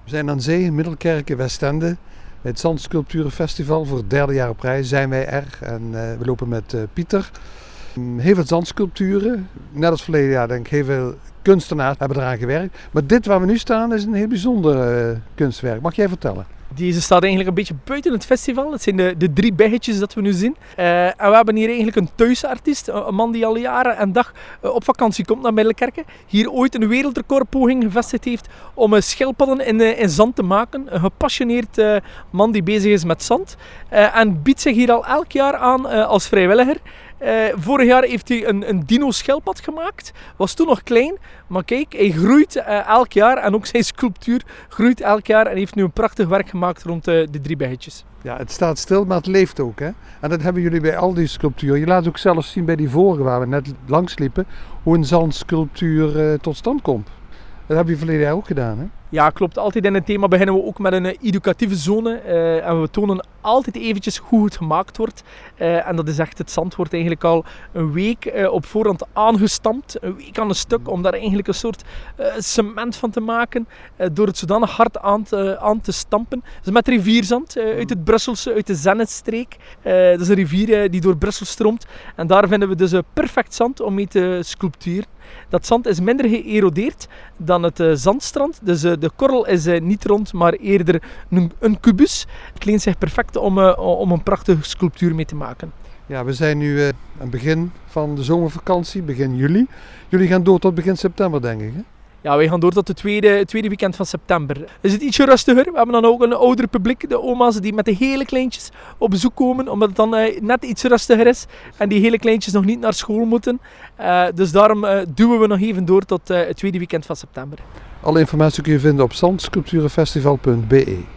We zijn aan zee in Middelkerk in Westende. Het Zandsculpturenfestival voor het derde jaar op rij zijn wij er. En we lopen met Pieter. Heel veel zandsculpturen. Net als verleden jaar denk ik heel veel kunstenaars hebben eraan gewerkt. Maar dit waar we nu staan is een heel bijzonder kunstwerk. Mag jij vertellen? Deze staat eigenlijk een beetje buiten het festival. Het zijn de 3 biggetjes dat we nu zien. En we hebben hier eigenlijk een thuisartiest. Een man die al jaren en dag op vakantie komt naar Middelkerke. Hier ooit een wereldrecordpoging gevestigd heeft om schildpadden in zand te maken. Een gepassioneerd man die bezig is met zand. En biedt zich hier al elk jaar aan als vrijwilliger. Vorig jaar heeft hij een dino-schildpad gemaakt. Was toen nog klein, maar kijk, hij groeit elk jaar. En ook zijn sculptuur groeit elk jaar. En heeft nu een prachtig werk gemaakt rond de 3 biggetjes. Ja, het staat stil, maar het leeft ook. Hè? En dat hebben jullie bij al die sculpturen. Je laat ook zelfs zien bij die vorige waar we net langs liepen, hoe een zandsculptuur tot stand komt. Dat heb je verleden jaar ook gedaan, hè? Ja, klopt. Altijd in het thema beginnen we ook met een educatieve zone. En we tonen altijd eventjes hoe het gemaakt wordt. En dat is echt, het zand wordt eigenlijk al een week op voorhand aangestampt. Een week aan een stuk, om daar eigenlijk een soort cement van te maken. Door het zodanig hard aan te stampen. Dus met rivierzand uit het Brusselse, uit de Zenitstreek. Dat is een rivier die door Brussel stroomt. En daar vinden we dus perfect zand om mee te sculpturen. Dat zand is minder geërodeerd dan het zandstrand. Dus de korrel is niet rond, maar eerder een kubus. Het leent zich perfect om een prachtige sculptuur mee te maken. Ja, we zijn nu aan het begin van de zomervakantie, begin juli. Jullie gaan door tot begin september, denk ik, hè? Ja, wij gaan door tot het tweede weekend van september. Is het ietsje rustiger. We hebben dan ook een ouder publiek, de oma's die met de hele kleintjes op bezoek komen, omdat het dan net iets rustiger is en die hele kleintjes nog niet naar school moeten. Dus daarom duwen we nog even door tot het tweede weekend van september. Alle informatie kun je vinden op zandsculpturenfestival.be.